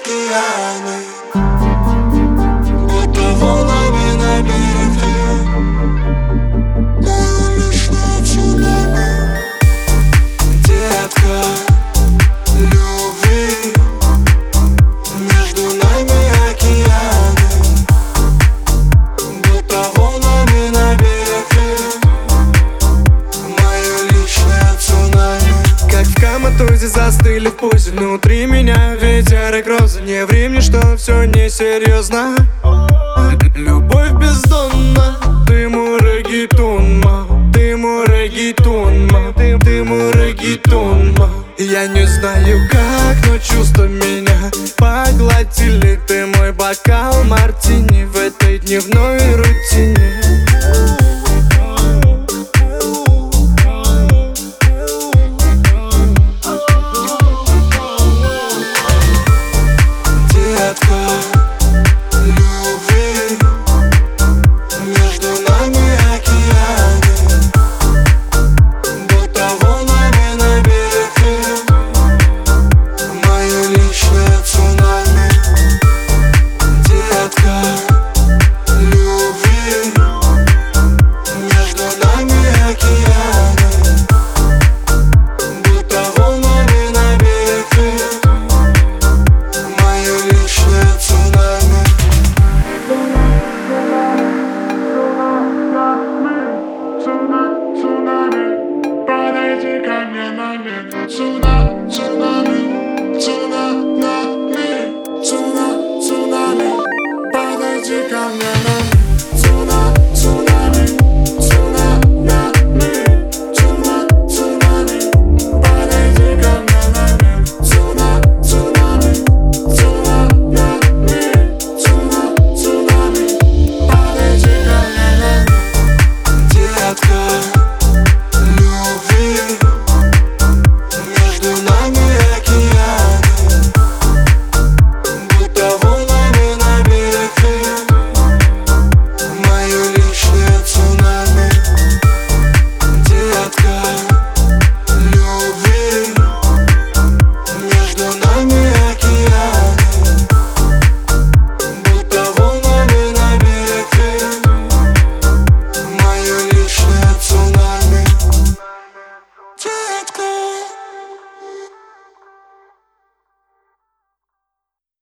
океаны, будто волнами на берег. Мое личное цунами. Детка любви, между нами океаны, будто волнами на берег. Мое личное цунами. Как в коматозе застыли в позе внутри меня ветер и грозы. Не ври мне, что все несерьезно. Любовь бездонна. Ты мой реггетон, ма. Ты мой реггетон, ма. Ты мой реггетон, ма. Я не знаю как, но чувства меня поглотили. Ты мой бокал мартини в этой дневной рутине. Цунами,